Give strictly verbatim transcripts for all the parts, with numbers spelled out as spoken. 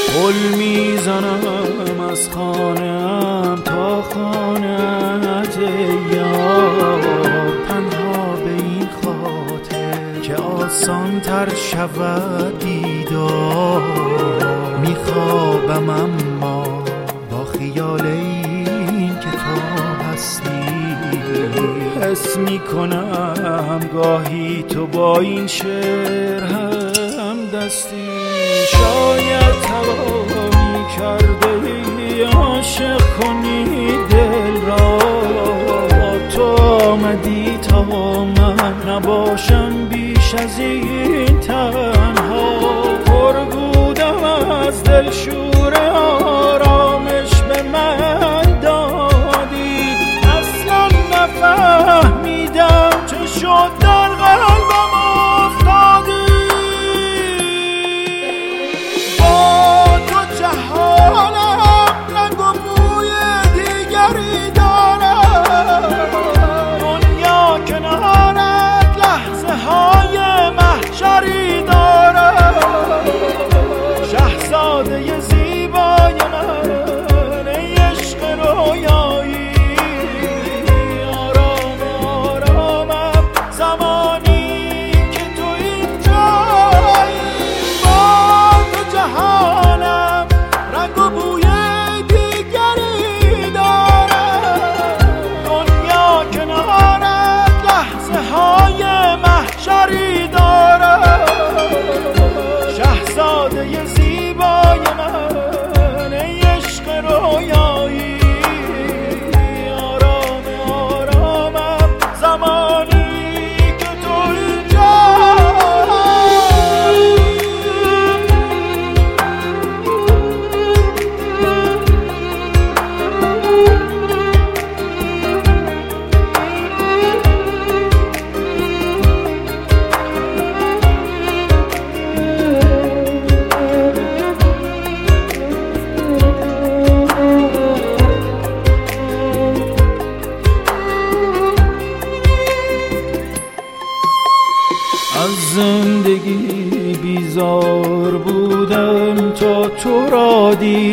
پل میزنم از خانه‌ام تا خانه‌ات یار، تنها به این خاطر که آسان تر شود دیدار. میخوابم اما با خیال این که تو هستی، حس میکنم گاهی تو با این شعر هم دستی. شاید توانی کرده ای عاشق کنی دل را، تو آمدی تا من نباشم بیش از این تنها. پر بودم از دل شور آرامش به من دادی، اصلا نفهمیدم چه شد در قلبم افتادی. با تو جهانم رنگ و بوی دیگری دارم، دنیا کنارت لحظه های محشری دارم. شهزاده زیبای من ای عشق رویایی، آرام آرامم زمانی که تو اینجایی. با تو جهانم رنگ و بوی دیگری دارم، دنیا کنارت لحظه های محشری دارم. شهزاده زیبای من ای عشق رویایی، آرام آرامم زمانی که تو اینجایی. از زندگی بیزار بودم تا تو را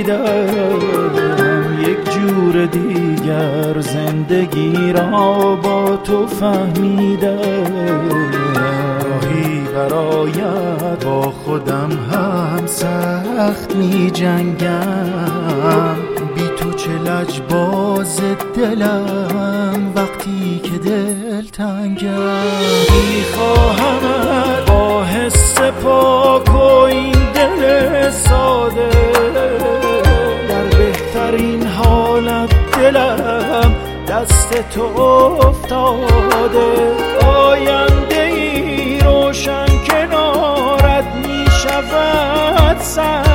دیدم، یک جور دیگر زندگی را با تو فهمیدم. راهی برایت با خودم هم سخت می جنگم، بی تو چه لجباز دلم وقتی که دل تنگم. میخواهمت با حس پاک و این دل ساده، در بهترین حالت دلم دست تو افتاده. آینده ای روشن کنارت میشود سر،